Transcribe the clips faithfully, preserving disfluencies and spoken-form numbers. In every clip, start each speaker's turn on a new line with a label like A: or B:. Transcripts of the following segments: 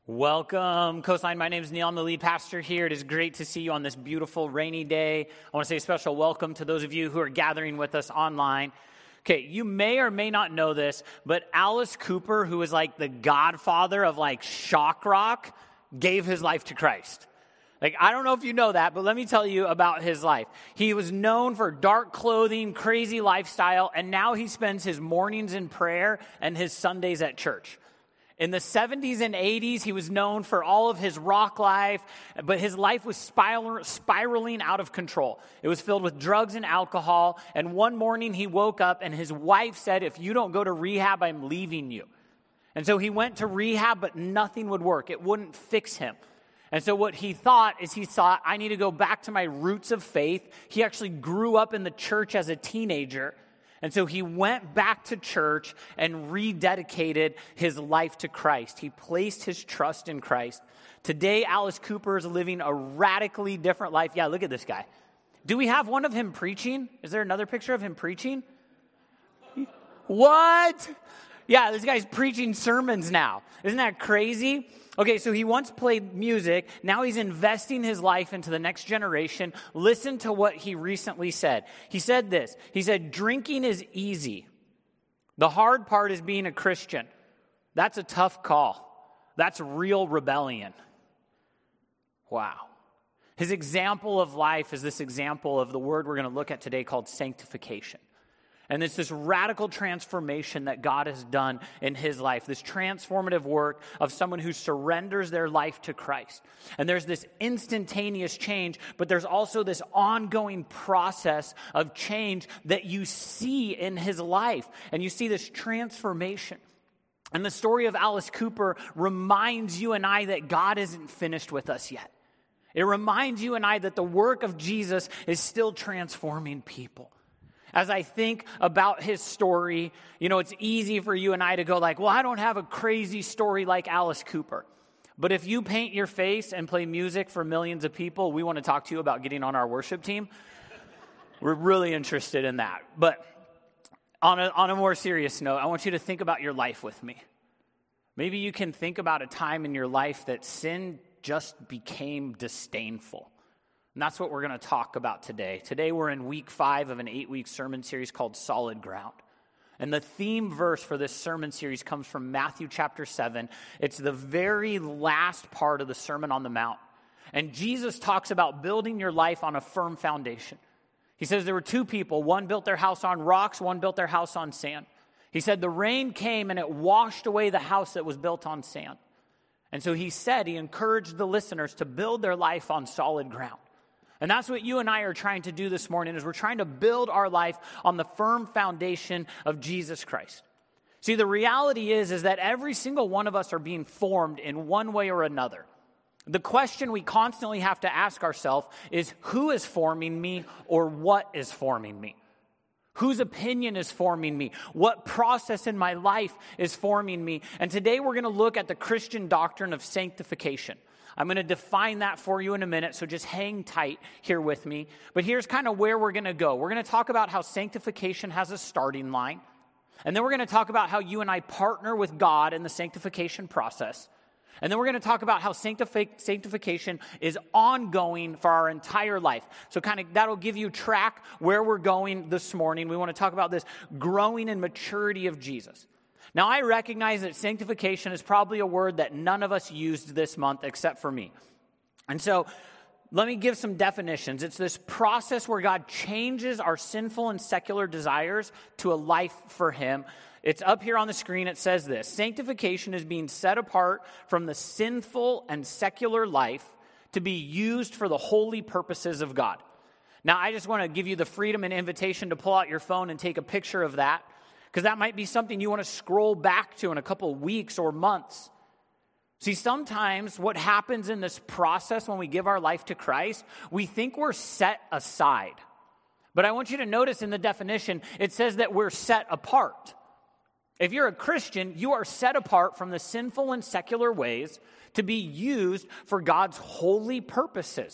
A: Welcome, Coastline. My name is Neil. I'm the lead pastor here. It is great to see you on this beautiful rainy day. I want to say a special welcome to those of you who are gathering with us online. Okay, you may or may not know this, but Alice Cooper, who is like the godfather of like shock rock, gave his life to Christ. Like, I don't know if you know that, but let me tell you about his life. He was known for dark clothing, crazy lifestyle, and now he spends his mornings in prayer and his Sundays at church. In the seventies and eighties, he was known for all of his rock life, but his life was spiral, spiraling out of control. It was filled with drugs and alcohol, and one morning he woke up and his wife said, "If you don't go to rehab, I'm leaving you." And so he went to rehab, but nothing would work. It wouldn't fix him. And so what he thought is he thought, I need to go back to my roots of faith. He actually grew up in the church as a teenager. And so he went back to church and rededicated his life to Christ. He placed his trust in Christ. Today, Alice Cooper is living a radically different life. Yeah, look at this guy. Do we have one of him preaching? Is there another picture of him preaching? What? Yeah, this guy's preaching sermons now. Isn't that crazy? Okay, so he once played music. Now he's investing his life into the next generation. Listen to what he recently said. He said this. He said, "Drinking is easy. The hard part is being a Christian. That's a tough call. That's real rebellion." Wow. His example of life is this example of the word we're going to look at today called sanctification. And it's this radical transformation that God has done in his life, this transformative work of someone who surrenders their life to Christ. And there's this instantaneous change, but there's also this ongoing process of change that you see in his life. And you see this transformation. And the story of Alice Cooper reminds you and I that God isn't finished with us yet. It reminds you and I that the work of Jesus is still transforming people. As I think about his story, you know, it's easy for you and I to go like, well, I don't have a crazy story like Alice Cooper. But if you paint your face and play music for millions of people, we want to talk to you about getting on our worship team. We're really interested in that. But on a, on a more serious note, I want you to think about your life with me. Maybe you can think about a time in your life that sin just became disdainful. And that's what we're going to talk about today. Today we're in week five of an eight-week sermon series called Solid Ground. And the theme verse for this sermon series comes from Matthew chapter seven. It's the very last part of the Sermon on the Mount. And Jesus talks about building your life on a firm foundation. He says there were two people. One built their house on rocks, one built their house on sand. He said the rain came and it washed away the house that was built on sand. And so he said, he encouraged the listeners to build their life on solid ground. And that's what you and I are trying to do this morning, is we're trying to build our life on the firm foundation of Jesus Christ. See, the reality is, is that every single one of us are being formed in one way or another. The question we constantly have to ask ourselves is, who is forming me or what is forming me? Whose opinion is forming me? What process in my life is forming me? And today we're going to look at the Christian doctrine of sanctification. I'm going to define that for you in a minute, so just hang tight here with me. But here's kind of where we're going to go. We're going to talk about how sanctification has a starting line. And then we're going to talk about how you and I partner with God in the sanctification process. And then we're going to talk about how sanctific- sanctification is ongoing for our entire life. So kind of that'll give you track where we're going this morning. We want to talk about this growing in maturity of Jesus. Now, I recognize that sanctification is probably a word that none of us used this month except for me. And so let me give some definitions. It's this process where God changes our sinful and secular desires to a life for him. It's up here on the screen. It says this: sanctification is being set apart from the sinful and secular life to be used for the holy purposes of God. Now, I just want to give you the freedom and invitation to pull out your phone and take a picture of that, because that might be something you want to scroll back to in a couple of weeks or months. See, sometimes what happens in this process when we give our life to Christ, we think we're set aside. But I want you to notice in the definition, it says that we're set apart. If you're a Christian, you are set apart from the sinful and secular ways to be used for God's holy purposes.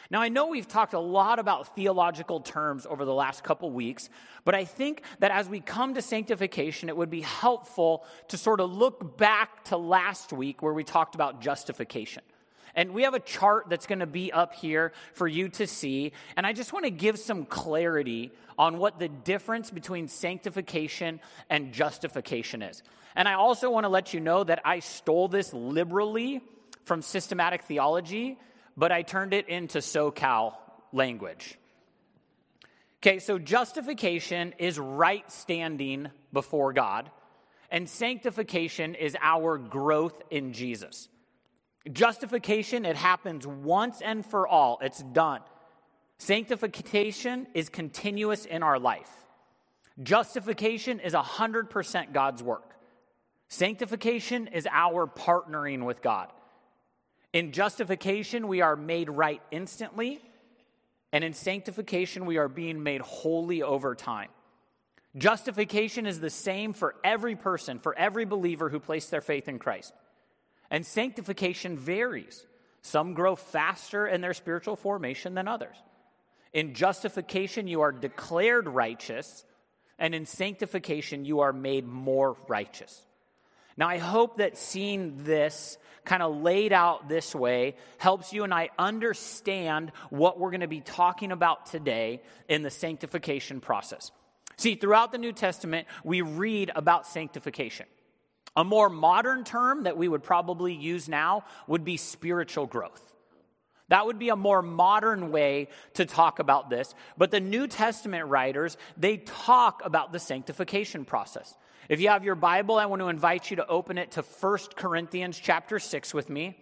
A: Now, I know we've talked a lot about theological terms over the last couple weeks, but I think that as we come to sanctification, it would be helpful to sort of look back to last week where we talked about justification. And we have a chart that's going to be up here for you to see, and I just want to give some clarity on what the difference between sanctification and justification is. And I also want to let you know that I stole this liberally from systematic theology, but I turned it into SoCal language. Okay, so justification is right standing before God, and sanctification is our growth in Jesus. Justification, it happens once and for all. It's done. Sanctification is continuous in our life. Justification is one hundred percent God's work. Sanctification is our partnering with God. In justification, we are made right instantly, and in sanctification, we are being made holy over time. Justification is the same for every person, for every believer who placed their faith in Christ. And sanctification varies. Some grow faster in their spiritual formation than others. In justification, you are declared righteous, and in sanctification, you are made more righteous. Now, I hope that seeing this kind of laid out this way helps you and I understand what we're going to be talking about today in the sanctification process. See, throughout the New Testament, we read about sanctification. A more modern term that we would probably use now would be spiritual growth. That would be a more modern way to talk about this. But the New Testament writers, they talk about the sanctification process. If you have your Bible, I want to invite you to open it to First Corinthians chapter six with me.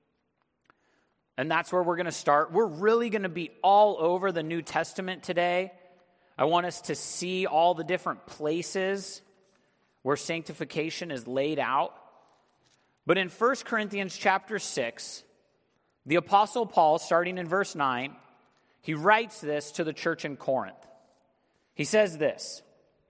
A: And that's where we're going to start. We're really going to be all over the New Testament today. I want us to see all the different places where sanctification is laid out. But in First Corinthians chapter six, the Apostle Paul, starting in verse nine, he writes this to the church in Corinth. He says this.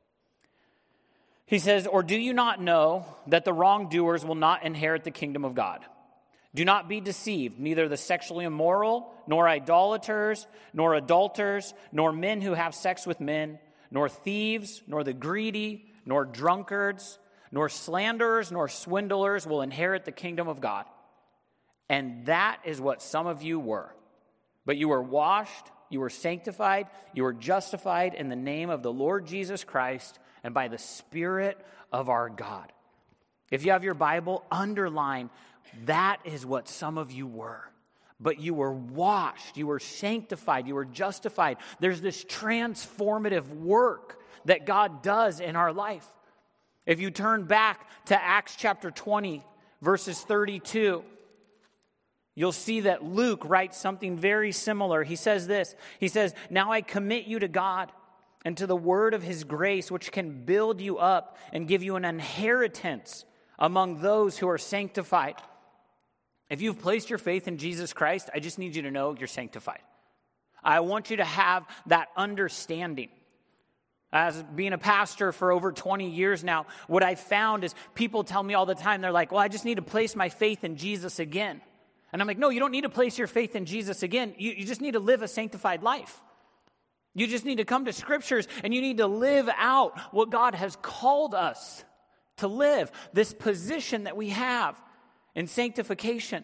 A: He says, "Or do you not know that the wrongdoers will not inherit the kingdom of God? Do not be deceived, neither the sexually immoral, nor idolaters, nor adulterers, nor men who have sex with men, nor thieves, nor the greedy, nor drunkards, nor slanderers, nor swindlers will inherit the kingdom of God. And that is what some of you were. But you were washed, you were sanctified, you were justified in the name of the Lord Jesus Christ and by the Spirit of our God." If you have your Bible, underline, that is what some of you were. But you were washed, you were sanctified, you were justified. There's this transformative work that God does in our life. If you turn back to Acts chapter twenty, verses thirty-two, you'll see that Luke writes something very similar. He says this, he says, "Now I commit you to God and to the word of his grace, which can build you up and give you an inheritance among those who are sanctified." If you've placed your faith in Jesus Christ, I just need you to know you're sanctified. I want you to have that understanding. As being a pastor for over twenty years now, what I found is people tell me all the time, they're like, "Well, I just need to place my faith in Jesus again." And I'm like, no, you don't need to place your faith in Jesus again. You, you just need to live a sanctified life. You just need to come to scriptures and you need to live out what God has called us to live, this position that we have in sanctification.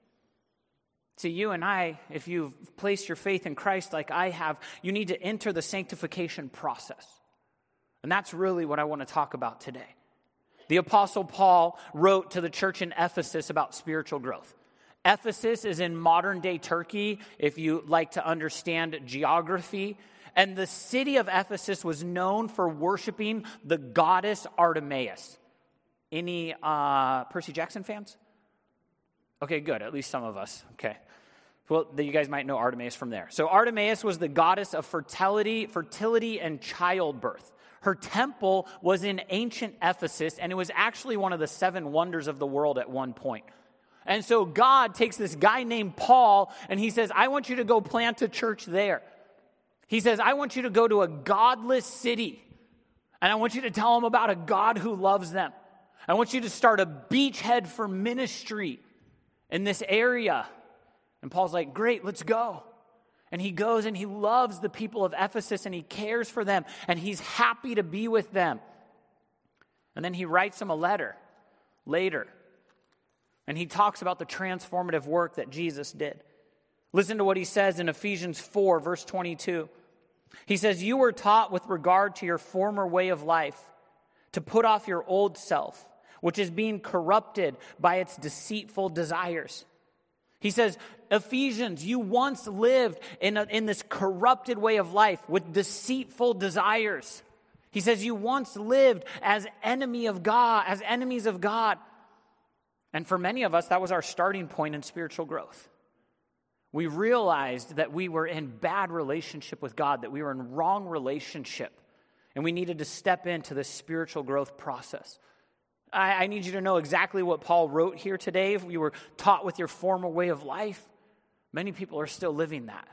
A: See, you and I, if you've placed your faith in Christ like I have, you need to enter the sanctification process. And that's really what I want to talk about today. The Apostle Paul wrote to the church in Ephesus about spiritual growth. Ephesus is in modern-day Turkey, if you like to understand geography. And the city of Ephesus was known for worshiping the goddess Artemis. Any uh, Percy Jackson fans? Okay, good. At least some of us. Okay. Well, you guys might know Artemis from there. So Artemis was the goddess of fertility, fertility and childbirth. Her temple was in ancient Ephesus, and it was actually one of the seven wonders of the world at one point. And so God takes this guy named Paul, and he says, "I want you to go plant a church there." He says, "I want you to go to a godless city, and I want you to tell them about a God who loves them. I want you to start a beachhead for ministry in this area." And Paul's like, "Great, let's go." And he goes and he loves the people of Ephesus and he cares for them and he's happy to be with them. And then he writes them a letter later. And he talks about the transformative work that Jesus did. Listen to what he says in Ephesians four, verse twenty-two. He says, "You were taught with regard to your former way of life to put off your old self, which is being corrupted by its deceitful desires." He says, Ephesians, you once lived in, a, in this corrupted way of life with deceitful desires. He says, you once lived as enemy of God, as enemies of God. And for many of us, that was our starting point in spiritual growth. We realized that we were in bad relationship with God, that we were in wrong relationship, and we needed to step into this spiritual growth process. I, I need you to know exactly what Paul wrote here today. If you were taught with your former way of life, many people are still living that.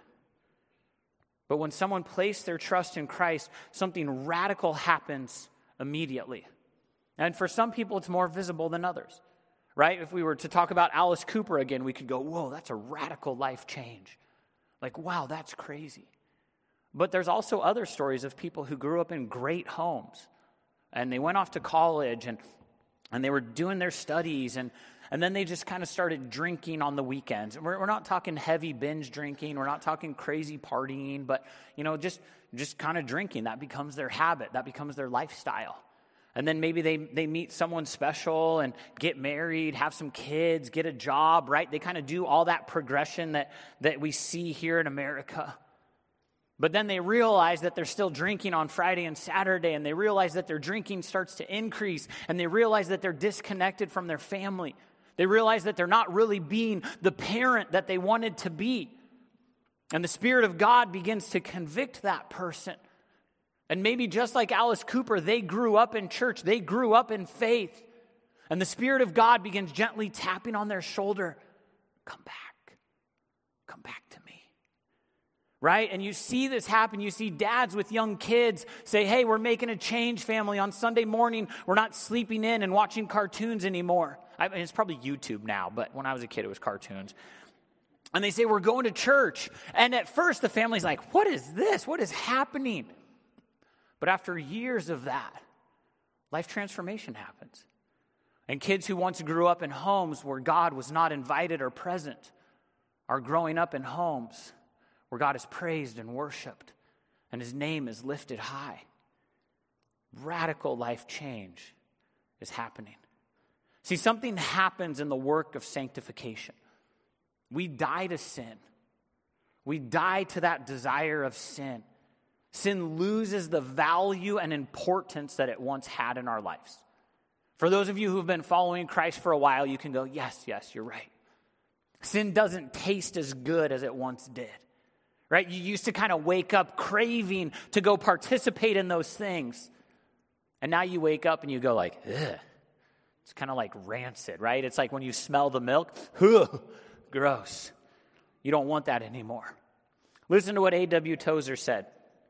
A: But when someone placed their trust in Christ, something radical happens immediately. And for some people, it's more visible than others. Right? If we were to talk about Alice Cooper again, we could go, whoa, that's a radical life change. Like, wow, that's crazy. But there's also other stories of people who grew up in great homes. And they went off to college and, and they were doing their studies. And, and then they just kind of started drinking on the weekends. And we're, we're not talking heavy binge drinking. We're not talking crazy partying. But, you know, just, just kind of drinking. That becomes their habit. That becomes their lifestyle. And then maybe they, they meet someone special and get married, have some kids, get a job, right? They kind of do all that progression that, that we see here in America. But then they realize that they're still drinking on Friday and Saturday, and they realize that their drinking starts to increase, and they realize that they're disconnected from their family. They realize that they're not really being the parent that they wanted to be. And the Spirit of God begins to convict that person. And maybe just like Alice Cooper, they grew up in church. They grew up in faith. And the Spirit of God begins gently tapping on their shoulder. Come back. Come back to me. Right? And you see this happen. You see dads with young kids say, hey, we're making a change, family. On Sunday morning, we're not sleeping in and watching cartoons anymore. I mean, it's probably YouTube now, but when I was a kid, it was cartoons. And they say, we're going to church. And at first, the family's like, what is this? What is happening? But after years of that, life transformation happens. And kids who once grew up in homes where God was not invited or present are growing up in homes where God is praised and worshiped and his name is lifted high. Radical life change is happening. See, something happens in the work of sanctification. We die to sin. We die to that desire of sin. Sin loses the value and importance that it once had in our lives. For those of you who've been following Christ for a while, you can go, yes, yes, you're right. Sin doesn't taste as good as it once did. Right? You used to kind of wake up craving to go participate in those things. And now you wake up and you go like, ugh. It's kind of like rancid, right? It's like when you smell the milk, ugh, gross. You don't want that anymore. Listen to what A W Tozer said.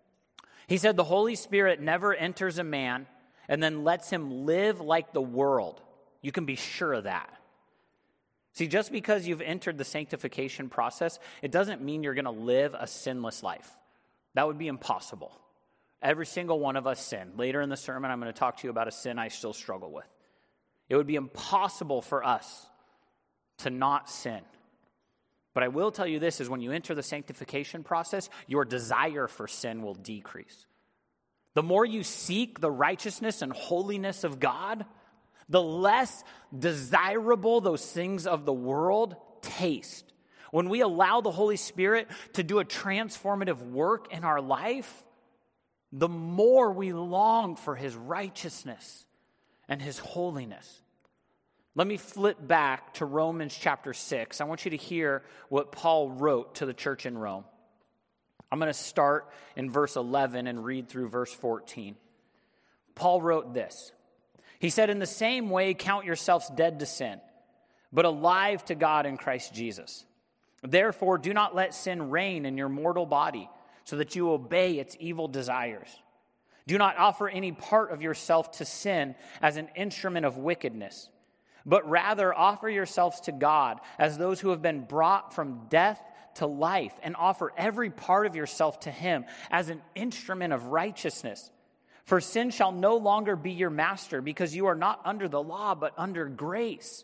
A: He said, the Holy Spirit never enters a man and then lets him live like the world. You can be sure of that. See, just because you've entered the sanctification process, it doesn't mean you're going to live a sinless life. That would be impossible. Every single one of us sin. Later in the sermon, I'm going to talk to you about a sin I still struggle with. It would be impossible for us to not sin. But I will tell you this, is when you enter the sanctification process, your desire for sin will decrease. The more you seek the righteousness and holiness of God, the less desirable those things of the world taste. When we allow the Holy Spirit to do a transformative work in our life, the more we long for his righteousness and his holiness. Let me flip back to Romans chapter six. I want you to hear what Paul wrote to the church in Rome. I'm going to start in verse eleven and read through verse fourteen. Paul wrote this. He said, in the same way, count yourselves dead to sin, but alive to God in Christ Jesus. Therefore, do not let sin reign in your mortal body, so that you obey its evil desires. Do not offer any part of yourself to sin as an instrument of wickedness, but rather offer yourselves to God as those who have been brought from death to life and offer every part of yourself to him as an instrument of righteousness. For sin shall no longer be your master, because you are not under the law, but under grace.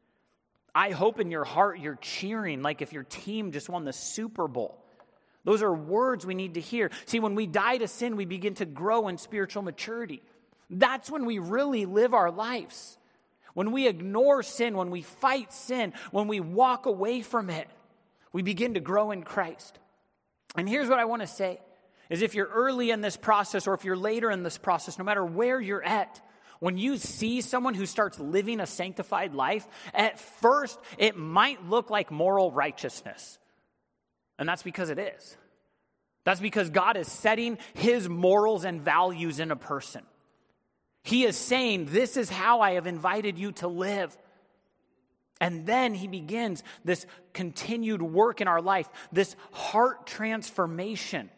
A: I hope in your heart you're cheering like if your team just won the Super Bowl. Those are words we need to hear. See, when we die to sin, we begin to grow in spiritual maturity. That's when we really live our lives. When we ignore sin, when we fight sin, when we walk away from it, we begin to grow in Christ. And here's what I want to say, is if you're early in this process or if you're later in this process, no matter where you're at, when you see someone who starts living a sanctified life, at first it might look like moral righteousness. And that's because it is. That's because God is setting his morals and values in a person. He is saying, this is how I have invited you to live. And then he begins this continued work in our life, this heart transformation.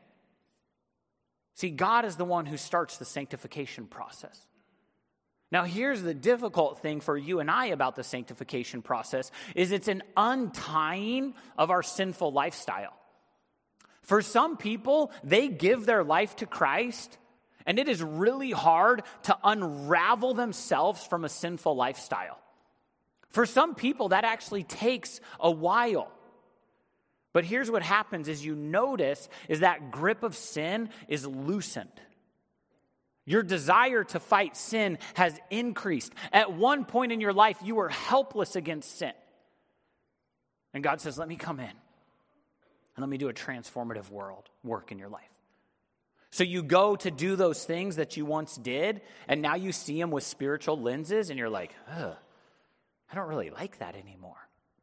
A: See, God is the one who starts the sanctification process. Now, here's the difficult thing for you and I about the sanctification process, is it's an untying of our sinful lifestyle. For some people, they give their life to Christ, and it is really hard to unravel themselves from a sinful lifestyle. For some people, that actually takes a while. But here's what happens is you notice is that grip of sin is loosened. Your desire to fight sin has increased. At one point in your life, you were helpless against sin. And God says, let me come in and let me do a transformative world work in your life. So you go to do those things that you once did, and now you see them with spiritual lenses, and you're like, ugh, I don't really like that anymore.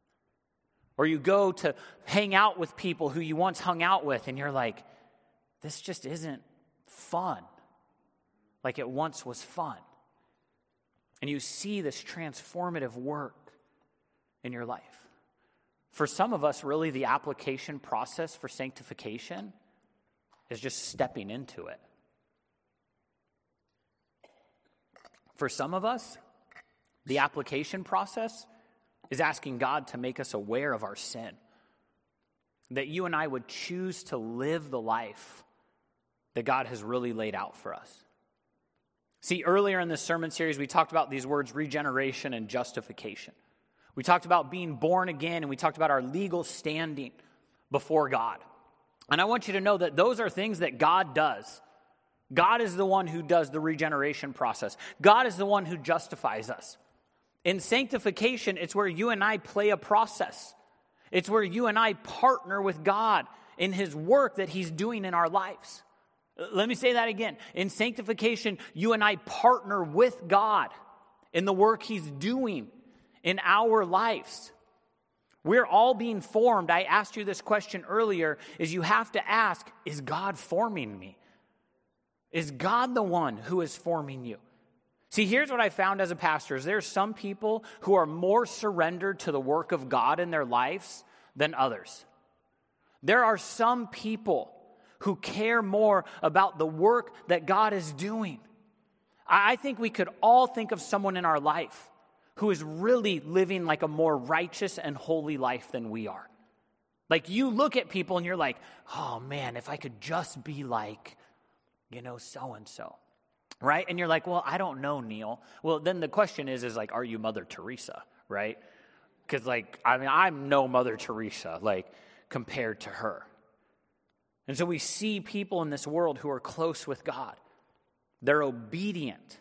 A: Or you go to hang out with people who you once hung out with, and you're like, this just isn't fun like it once was fun. And you see this transformative work in your life. For some of us, really, the application process for sanctification is just stepping into it. For some of us, the application process is asking God to make us aware of our sin. That you and I would choose to live the life that God has really laid out for us. See, earlier in this sermon series, we talked about these words, regeneration and justification. We talked about being born again, and we talked about our legal standing before God. And I want you to know that those are things that God does. God is the one who does the regeneration process. God is the one who justifies us. In sanctification, it's where you and I play a process. It's where you and I partner with God in his work that he's doing in our lives. Let me say that again. In sanctification, you and I partner with God in the work he's doing in our lives. We're all being formed. I asked you this question earlier, is you have to ask, is God forming me? Is God the one who is forming you? See, here's what I found as a pastor, is there's some people who are more surrendered to the work of God in their lives than others. There are some people who care more about the work that God is doing. I think we could all think of someone in our life who is really living like a more righteous and holy life than we are. Like you look at people and you're like, oh man, if I could just be like, you know, so-and-so, right? And you're like, well, I don't know, Neil. Well, then the question is, is like, are you Mother Teresa, right? Because like, I mean, I'm no Mother Teresa, like compared to her. And so we see people in this world who are close with God. They're obedient.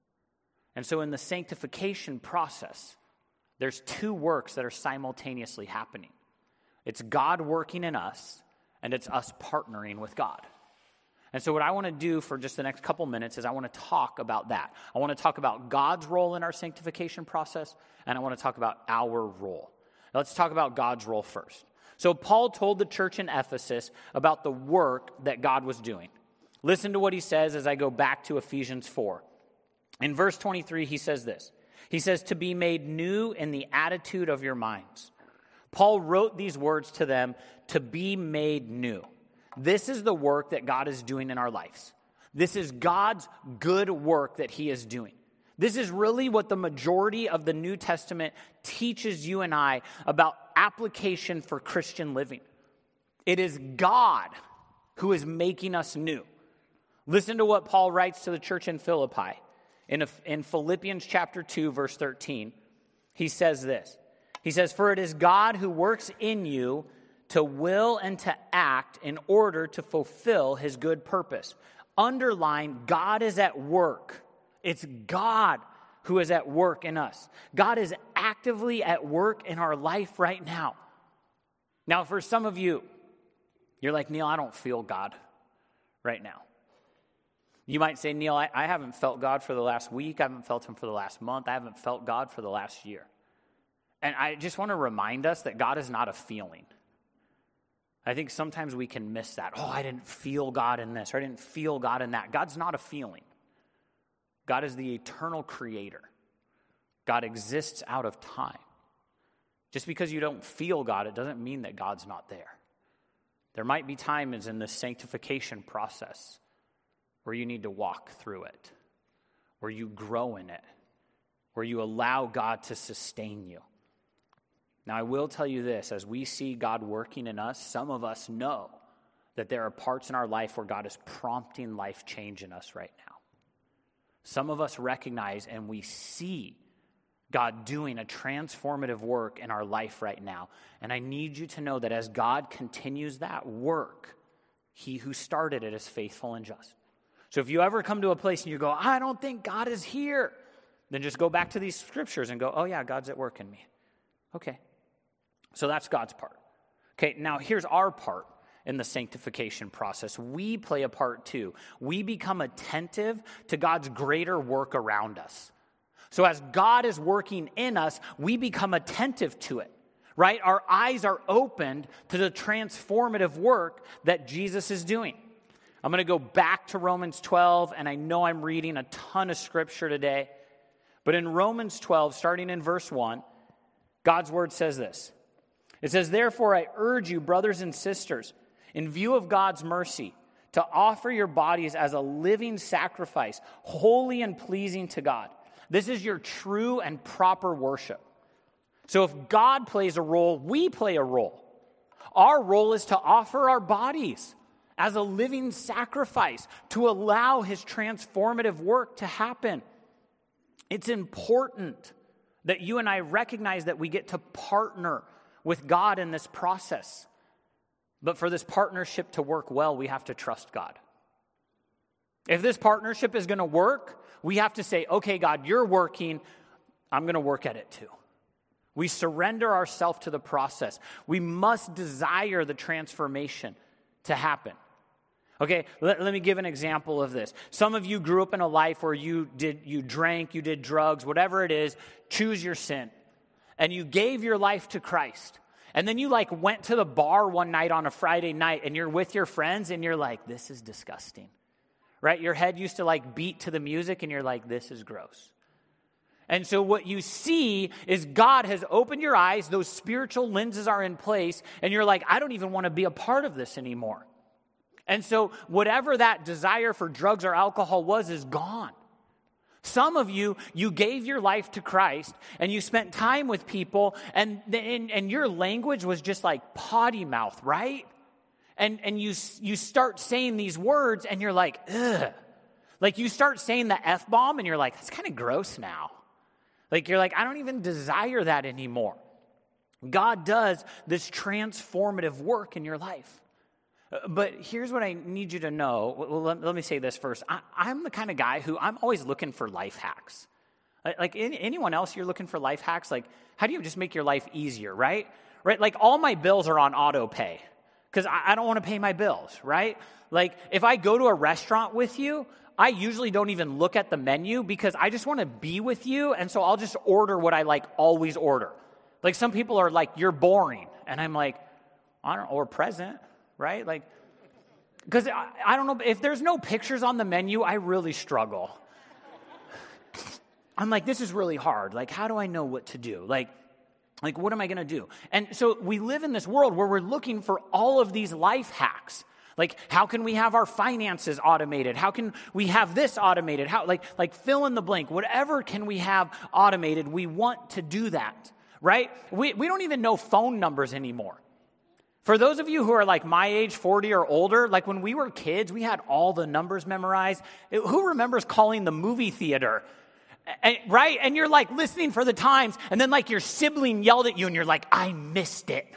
A: And so in the sanctification process, there's two works that are simultaneously happening. It's God working in us, and it's us partnering with God. And so what I want to do for just the next couple minutes is I want to talk about that. I want to talk about God's role in our sanctification process, and I want to talk about our role. Now let's talk about God's role first. So Paul told the church in Ephesus about the work that God was doing. Listen to what he says as I go back to Ephesians four. In verse twenty-three, he says this. He says, to be made new in the attitude of your minds. Paul wrote these words to them, to be made new. This is the work that God is doing in our lives. This is God's good work that he is doing. This is really what the majority of the New Testament teaches you and I about application for Christian living. It is God who is making us new. Listen to what Paul writes to the church in Philippi. In, in Philippians chapter two, verse thirteen, he says this. He says, "For it is God who works in you to will and to act in order to fulfill his good purpose." Underline, God is at work. It's God who is at work in us. God is actively at work in our life right now. Now, for some of you, you're like, "Neil, I don't feel God right now." You might say, "Neil, I, I haven't felt God for the last week. I haven't felt him for the last month. I haven't felt God for the last year." And I just want to remind us that God is not a feeling. I think sometimes we can miss that. Oh, I didn't feel God in this, or I didn't feel God in that. God's not a feeling. God is the eternal creator. God exists out of time. Just because you don't feel God, it doesn't mean that God's not there. There might be times in the sanctification process where you need to walk through it, where you grow in it, where you allow God to sustain you. Now, I will tell you this, as we see God working in us, some of us know that there are parts in our life where God is prompting life change in us right now. Some of us recognize and we see God doing a transformative work in our life right now. And I need you to know that as God continues that work, he who started it is faithful and just. So if you ever come to a place and you go, "I don't think God is here," then just go back to these scriptures and go, "Oh yeah, God's at work in me." Okay. So that's God's part. Okay, now here's our part in the sanctification process. We play a part too. We become attentive to God's greater work around us. So as God is working in us, we become attentive to it, right? Our eyes are opened to the transformative work that Jesus is doing. I'm going to go back to Romans twelve, and I know I'm reading a ton of scripture today, but in Romans twelve, starting in verse one, God's word says this. It says, "Therefore I urge you, brothers and sisters, in view of God's mercy, to offer your bodies as a living sacrifice, holy and pleasing to God. This is your true and proper worship." So if God plays a role, we play a role. Our role is to offer our bodies as a living sacrifice to allow his transformative work to happen. It's important that you and I recognize that we get to partner with God in this process. But for this partnership to work well, we have to trust God. If this partnership is going to work, we have to say, "Okay, God, you're working. I'm going to work at it too." We surrender ourselves to the process. We must desire the transformation to happen. Okay, let, let me give an example of this. Some of you grew up in a life where you did you drank, you did drugs, whatever it is, choose your sin. And you gave your life to Christ. And then you like went to the bar one night on a Friday night and you're with your friends and you're like, "This is disgusting." Right? Your head used to like beat to the music and you're like, "This is gross." And so what you see is God has opened your eyes, those spiritual lenses are in place, and you're like, "I don't even want to be a part of this anymore." And so whatever that desire for drugs or alcohol was is gone. Some of you, you gave your life to Christ and you spent time with people and, and, and your language was just like potty mouth, right? And, and you, you start saying these words and you're like, ugh. Like you start saying the F-bomb and you're like, "That's kind of gross now." Like you're like, "I don't even desire that anymore." God does this transformative work in your life. But here's what I need you to know. Well, let, let me say this first. I, I'm the kind of guy who I'm always looking for life hacks. Like any, anyone else, you're looking for life hacks? Like, how do you just make your life easier, right? Right? Like all my bills are on auto pay because I, I don't want to pay my bills, right? Like if I go to a restaurant with you, I usually don't even look at the menu because I just want to be with you. And so I'll just order what I like always order. Like some people are like, "You're boring." And I'm like, I don't know, or present. Right? Like, because I, I don't know, if there's no pictures on the menu, I really struggle. I'm like, this is really hard. Like, how do I know what to do? Like, like what am I going to do? And so we live in this world where we're looking for all of these life hacks. Like, how can we have our finances automated? How can we have this automated? How, like, like fill in the blank. Whatever can we have automated, we want to do that, right? We, we don't even know phone numbers anymore. For those of you who are like my age, forty or older, like when we were kids, we had all the numbers memorized. Who remembers calling the movie theater? And, right? And you're like listening for the times, and then like your sibling yelled at you, and you're like, I missed it.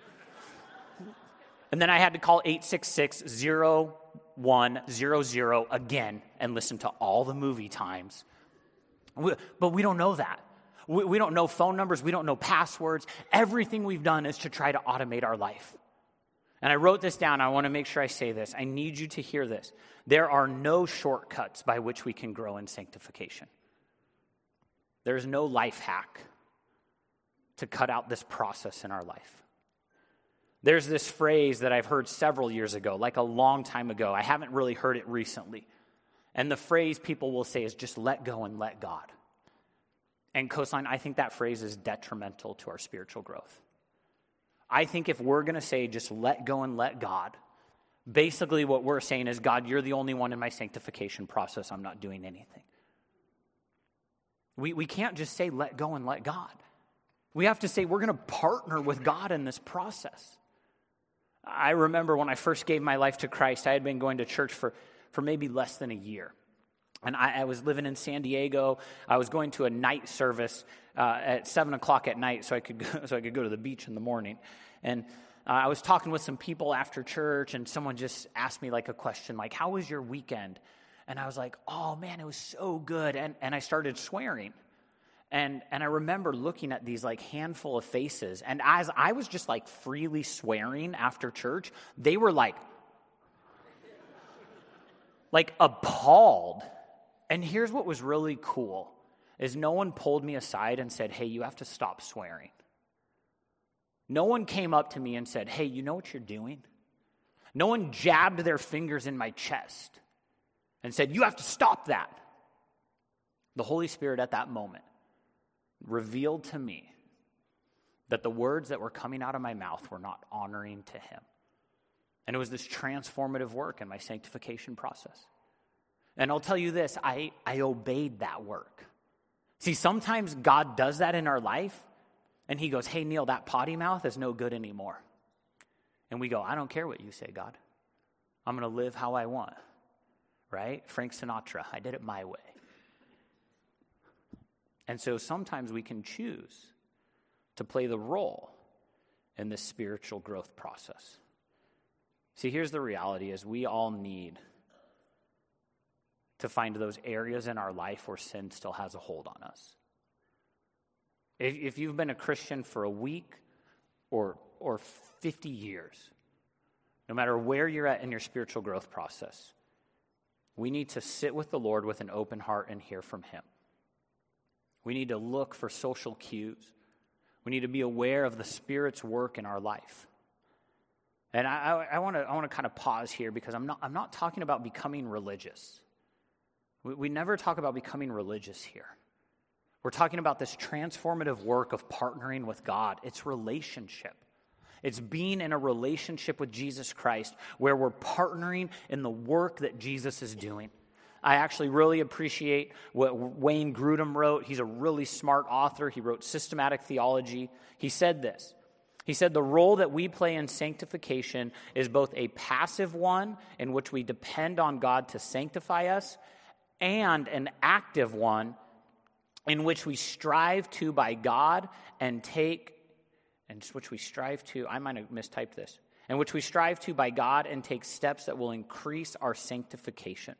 A: And then I had to call eight six six, zero one zero zero again and listen to all the movie times. We, but we don't know that. We, we don't know phone numbers. We don't know passwords. Everything we've done is to try to automate our life. And I wrote this down. I want to make sure I say this. I need you to hear this. There are no shortcuts by which we can grow in sanctification. There's no life hack to cut out this process in our life. There's this phrase that I've heard several years ago, like a long time ago. I haven't really heard it recently. And the phrase people will say is just let go and let God. And Coastline, I think that phrase is detrimental to our spiritual growth. I think if we're going to say just let go and let God, basically what we're saying is, God, you're the only one in my sanctification process. I'm not doing anything. We, we can't just say let go and let God. We have to say we're going to partner with God in this process. I remember when I first gave my life to Christ, I had been going to church for, for maybe less than a year. And I, I was living in San Diego. I was going to a night service uh, at seven o'clock at night so I could go, so I could go to the beach in the morning. And uh, I was talking with some people after church, and someone just asked me like a question, like, how was your weekend? And I was like, oh man, it was so good. And, and I started swearing. And and I remember looking at these like handful of faces, and as I was just like freely swearing after church, they were like, like appalled. And here's what was really cool, is no one pulled me aside and said, hey, you have to stop swearing. No one came up to me and said, hey, you know what you're doing? No one jabbed their fingers in my chest and said, you have to stop that. The Holy Spirit at that moment revealed to me that the words that were coming out of my mouth were not honoring to him. And it was this transformative work in my sanctification process. And I'll tell you this, I, I obeyed that work. See, sometimes God does that in our life, and he goes, hey, Neil, that potty mouth is no good anymore. And we go, I don't care what you say, God. I'm going to live how I want. Right? Frank Sinatra, I did it my way. And so sometimes we can choose to play the role in this spiritual growth process. See, here's the reality, is we all need to find those areas in our life where sin still has a hold on us. If, if you've been a Christian for a week or, or fifty years, no matter where you're at in your spiritual growth process, we need to sit with the Lord with an open heart and hear from him. We need to look for social cues. We need to be aware of the Spirit's work in our life. And I, I, I want to I want to kind of pause here, because I'm not I'm not talking about becoming religious. We, we never talk about becoming religious here. We're talking about this transformative work of partnering with God. It's relationship. It's being in a relationship with Jesus Christ where we're partnering in the work that Jesus is doing. I actually really appreciate what Wayne Grudem wrote. He's a really smart author. He wrote Systematic Theology. He said this. He said, the role that we play in sanctification is both a passive one, in which we depend on God to sanctify us, and an active one, in which we strive to by God and take, and which we strive to, I might have mistyped this, in which we strive to by God and take steps that will increase our sanctification.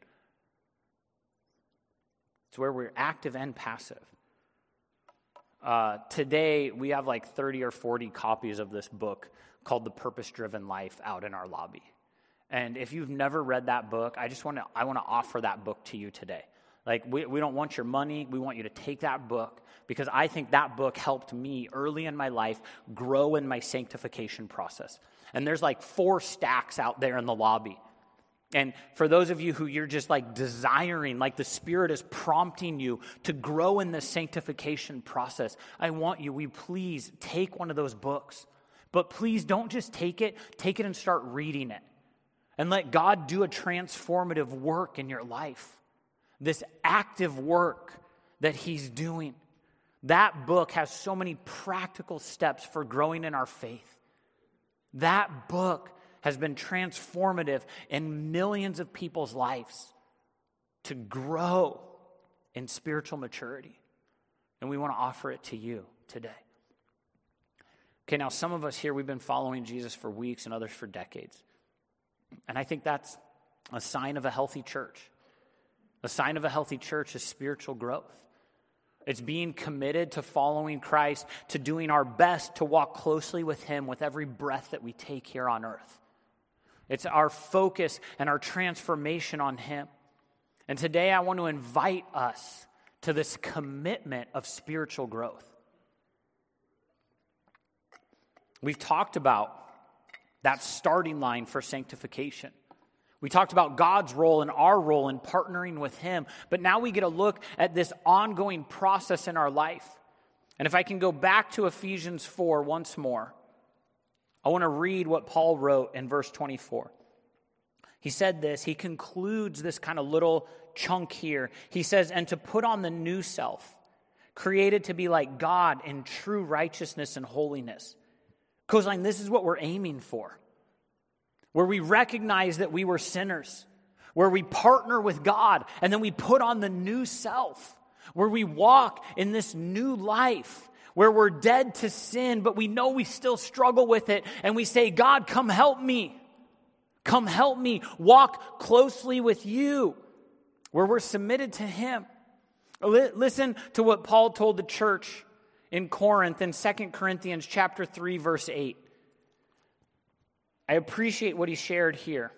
A: It's where we're active and passive. Uh, today, we have like thirty or forty copies of this book called The Purpose-Driven Life out in our lobby. And if you've never read that book, I just want to I want to offer that book to you today. Like, we, we don't want your money. We want you to take that book, because I think that book helped me early in my life grow in my sanctification process. And there's like four stacks out there in the lobby. And for those of you who you're just like desiring, like the Spirit is prompting you to grow in this sanctification process, I want you, we please take one of those books. But please don't just take it, take it and start reading it. And let God do a transformative work in your life. This active work that he's doing. That book has so many practical steps for growing in our faith. That book has been transformative in millions of people's lives to grow in spiritual maturity. And we want to offer it to you today. Okay, now some of us here, we've been following Jesus for weeks and others for decades. And I think that's a sign of a healthy church. A sign of a healthy church is spiritual growth. It's being committed to following Christ, to doing our best to walk closely with him with every breath that we take here on earth. It's our focus and our transformation on him. And today I want to invite us to this commitment of spiritual growth. We've talked about that starting line for sanctification. We talked about God's role and our role in partnering with him. But now we get a look at this ongoing process in our life. And if I can go back to Ephesians four once more, I want to read what Paul wrote in verse twenty-four. He said this, he concludes this kind of little chunk here. He says, and to put on the new self, created to be like God in true righteousness and holiness. Coastline, this is what we're aiming for. Where we recognize that we were sinners. Where we partner with God, and then we put on the new self. Where we walk in this new life. Where we're dead to sin, but we know we still struggle with it. And we say, God, come help me. Come help me walk closely with you, where we're submitted to him. Listen to what Paul told the church in Corinth in Second Corinthians chapter three, verse eight. I appreciate what he shared here.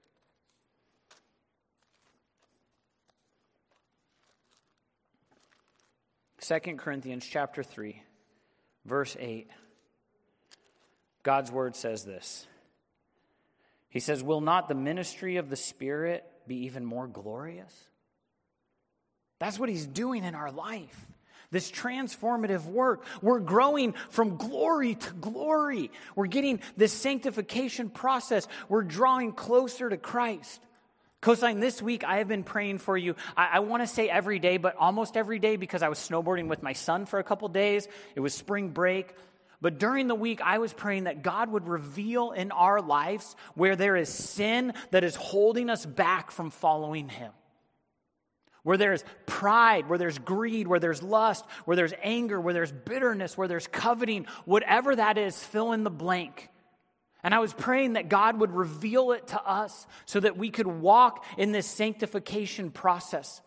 A: Second Corinthians chapter three, verse eight. God's word says this. He says, will not the ministry of the Spirit be even more glorious? That's what he's doing in our life. This transformative work. We're growing from glory to glory. We're getting this sanctification process. We're drawing closer to Christ. Coastline, this week I have been praying for you. I, I want to say every day, but almost every day because I was snowboarding with my son for a couple days. It was spring break. But during the week, I was praying that God would reveal in our lives where there is sin that is holding us back from following him. Where there's pride, where there's greed, where there's lust, where there's anger, where there's bitterness, where there's coveting, whatever that is, fill in the blank. And I was praying that God would reveal it to us so that we could walk in this sanctification process.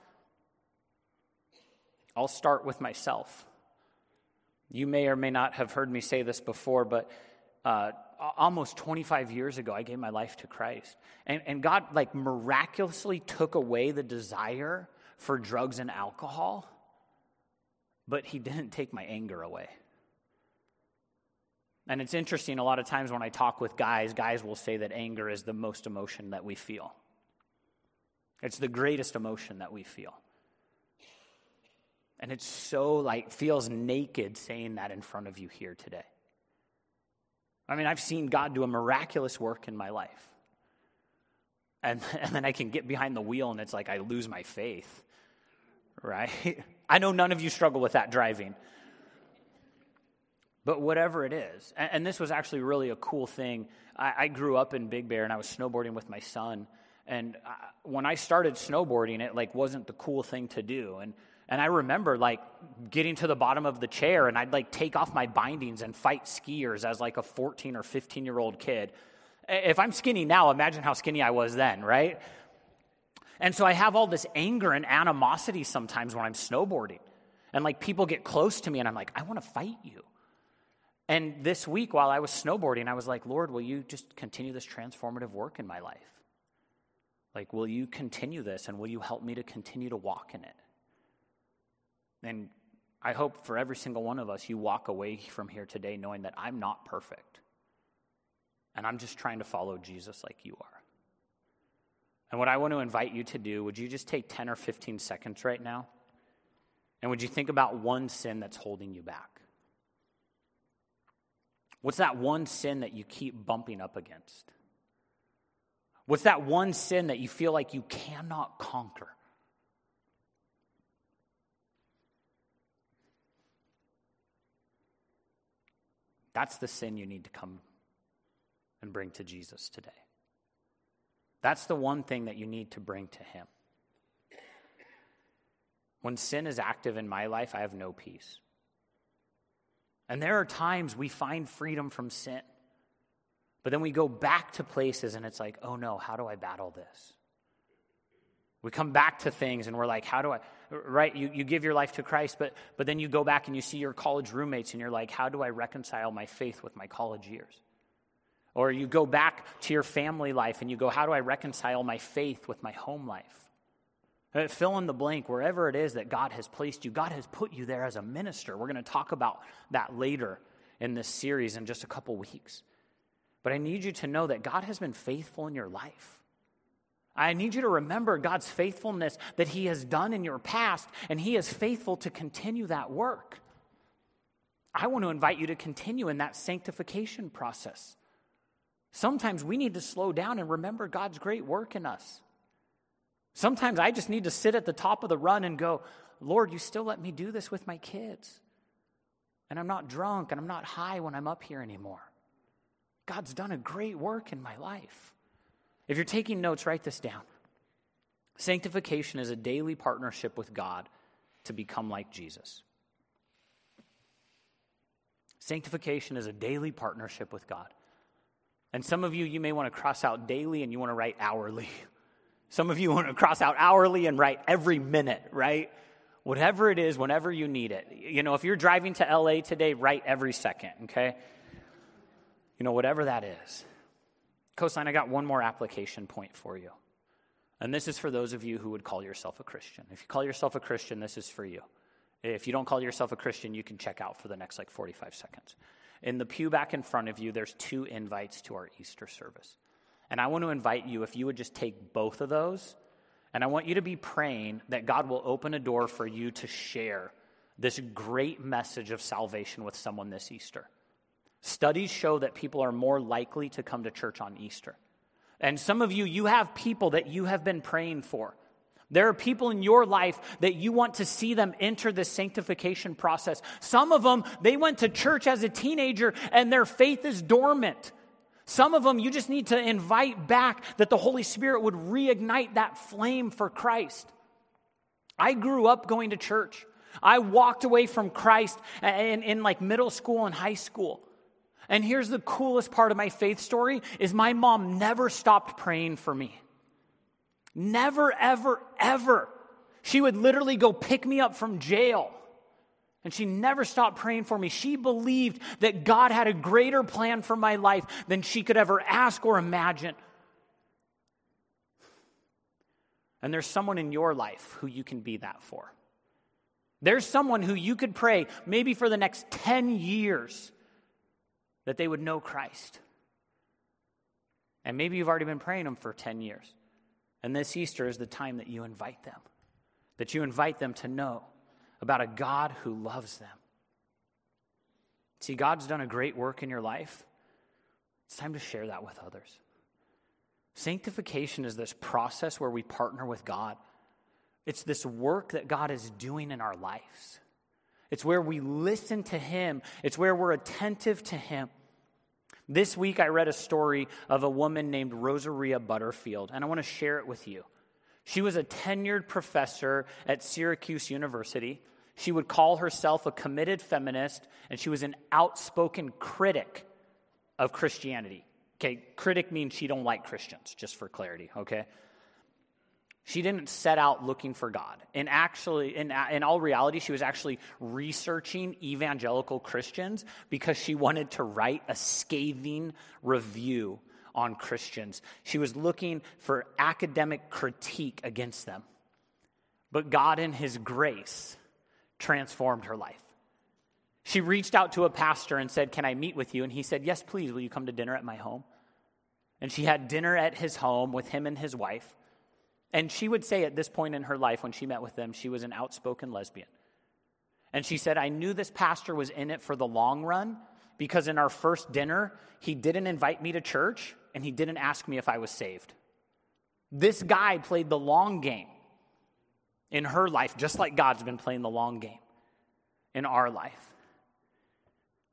A: I'll start with myself. You may or may not have heard me say this before, but uh, almost twenty-five years ago, I gave my life to Christ. And, and God, like, miraculously took away the desire for drugs and alcohol, but he didn't take my anger away. And it's interesting, a lot of times when I talk with guys, guys will say that anger is the most emotion that we feel. It's the greatest emotion that we feel. And it's so, like, feels naked saying that in front of you here today. I mean, I've seen God do a miraculous work in my life. And, and then I can get behind the wheel and it's like I lose my faith, right? I know none of you struggle with that driving. But whatever it is, and, and this was actually really a cool thing. I, I grew up in Big Bear and I was snowboarding with my son. And I, when I started snowboarding, it like wasn't the cool thing to do. And And I remember, like, getting to the bottom of the chair, and I'd, like, take off my bindings and fight skiers as, like, a fourteen or fifteen-year-old kid. If I'm skinny now, imagine how skinny I was then, right? And so I have all this anger and animosity sometimes when I'm snowboarding. And, like, people get close to me, and I'm like, I want to fight you. And this week, while I was snowboarding, I was like, Lord, will you just continue this transformative work in my life? Like, will you continue this, and will you help me to continue to walk in it? And I hope for every single one of us, you walk away from here today knowing that I'm not perfect. And I'm just trying to follow Jesus like you are. And what I want to invite you to do, would you just take ten or fifteen seconds right now? And would you think about one sin that's holding you back? What's that one sin that you keep bumping up against? What's that one sin that you feel like you cannot conquer? That's the sin you need to come and bring to Jesus today. That's the one thing that you need to bring to him. When sin is active in my life, I have no peace. And there are times we find freedom from sin. But then we go back to places and it's like, oh no, how do I battle this? We come back to things and we're like, how do I, right? You, you give your life to Christ, but, but then you go back and you see your college roommates and you're like, how do I reconcile my faith with my college years? Or you go back to your family life and you go, how do I reconcile my faith with my home life? Uh, fill in the blank, wherever it is that God has placed you. God has put you there as a minister. We're going to talk about that later in this series in just a couple weeks. But I need you to know that God has been faithful in your life. I need you to remember God's faithfulness that he has done in your past, and he is faithful to continue that work. I want to invite you to continue in that sanctification process. Sometimes we need to slow down and remember God's great work in us. Sometimes I just need to sit at the top of the run and go, Lord, you still let me do this with my kids. And I'm not drunk and I'm not high when I'm up here anymore. God's done a great work in my life. If you're taking notes, write this down. Sanctification is a daily partnership with God to become like Jesus. Sanctification is a daily partnership with God. And some of you, you may want to cross out daily and you want to write hourly. Some of you want to cross out hourly and write every minute, right? Whatever it is, whenever you need it. You know, if you're driving to L A today, write every second, okay? You know, whatever that is. Coastline, I got one more application point for you. And this is for those of you who would call yourself a Christian. If you call yourself a Christian, this is for you. If you don't call yourself a Christian, you can check out for the next like forty-five seconds. In the pew back in front of you, there's two invites to our Easter service. And I want to invite you, if you would just take both of those, and I want you to be praying that God will open a door for you to share this great message of salvation with someone this Easter. Studies show that people are more likely to come to church on Easter. And some of you, you have people that you have been praying for. There are people in your life that you want to see them enter the sanctification process. Some of them, they went to church as a teenager and their faith is dormant. Some of them, you just need to invite back that the Holy Spirit would reignite that flame for Christ. I grew up going to church. I walked away from Christ in, in like middle school and high school. And here's the coolest part of my faith story is my mom never stopped praying for me. Never, ever, ever. She would literally go pick me up from jail. And she never stopped praying for me. She believed that God had a greater plan for my life than she could ever ask or imagine. And there's someone in your life who you can be that for. There's someone who you could pray maybe for the next ten years that they would know Christ. And maybe you've already been praying them for ten years. And this Easter is the time that you invite them. That you invite them to know about a God who loves them. See, God's done a great work in your life. It's time to share that with others. Sanctification is this process where we partner with God. It's this work that God is doing in our lives. It's where we listen to him. It's where we're attentive to him. This week I read a story of a woman named Rosaria Butterfield, and I want to share it with you. She was a tenured professor at Syracuse University. She would call herself a committed feminist, and she was an outspoken critic of Christianity. Okay, critic means she don't like Christians, just for clarity, okay? She didn't set out looking for God. And actually, in, in all reality, she was actually researching evangelical Christians because she wanted to write a scathing review on Christians. She was looking for academic critique against them. But God, in his grace, transformed her life. She reached out to a pastor and said, "Can I meet with you?" And he said, "Yes, please. Will you come to dinner at my home?" And she had dinner at his home with him and his wife. And she would say at this point in her life when she met with them, she was an outspoken lesbian. And she said, "I knew this pastor was in it for the long run because in our first dinner, he didn't invite me to church and he didn't ask me if I was saved." This guy played the long game in her life, just like God's been playing the long game in our life.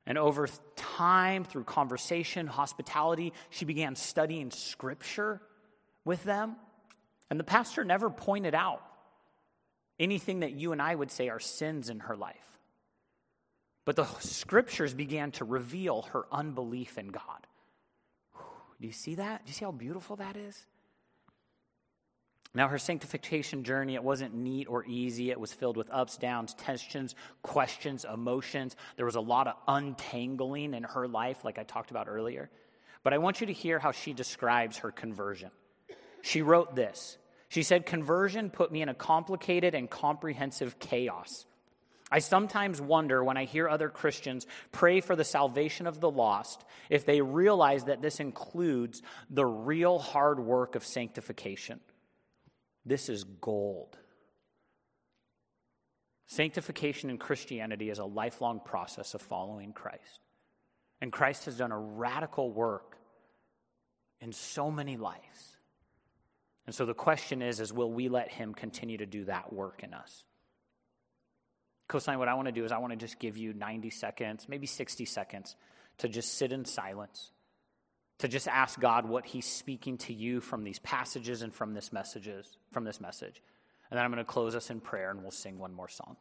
A: And over time, through conversation, hospitality, she began studying Scripture with them. And the pastor never pointed out anything that you and I would say are sins in her life. But the Scriptures began to reveal her unbelief in God. Do you see that? Do you see how beautiful that is? Now, her sanctification journey, it wasn't neat or easy. It was filled with ups, downs, tensions, questions, emotions. There was a lot of untangling in her life, like I talked about earlier. But I want you to hear how she describes her conversion. She wrote this. She said, "Conversion put me in a complicated and comprehensive chaos. I sometimes wonder when I hear other Christians pray for the salvation of the lost, if they realize that this includes the real hard work of sanctification. This is gold." Sanctification in Christianity is a lifelong process of following Christ. And Christ has done a radical work in so many lives. And so the question is, is will we let him continue to do that work in us? Coastline, what I want to do is I want to just give you ninety seconds, maybe sixty seconds, to just sit in silence, to just ask God what he's speaking to you from these passages and from this messages, from this message. And then I'm going to close us in prayer and we'll sing one more song.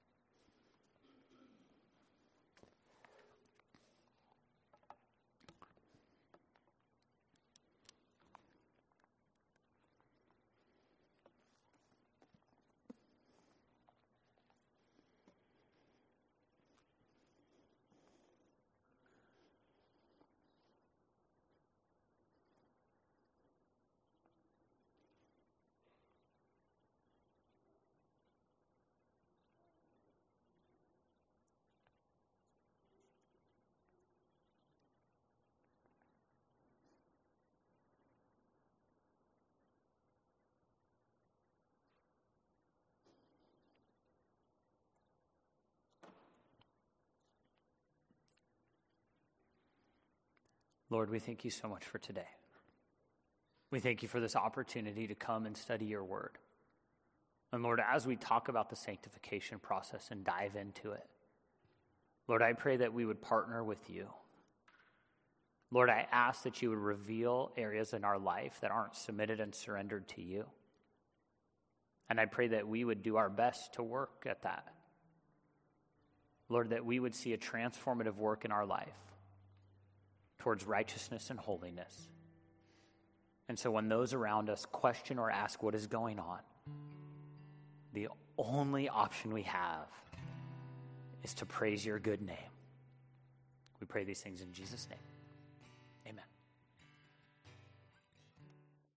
A: Lord, we thank you so much for today. We thank you for this opportunity to come and study your word. And Lord, as we talk about the sanctification process and dive into it, Lord, I pray that we would partner with you. Lord, I ask that you would reveal areas in our life that aren't submitted and surrendered to you. And I pray that we would do our best to work at that. Lord, that we would see a transformative work in our life towards righteousness and holiness. And so when those around us question or ask what is going on, the only option we have is to praise your good name. We pray these things in Jesus' name.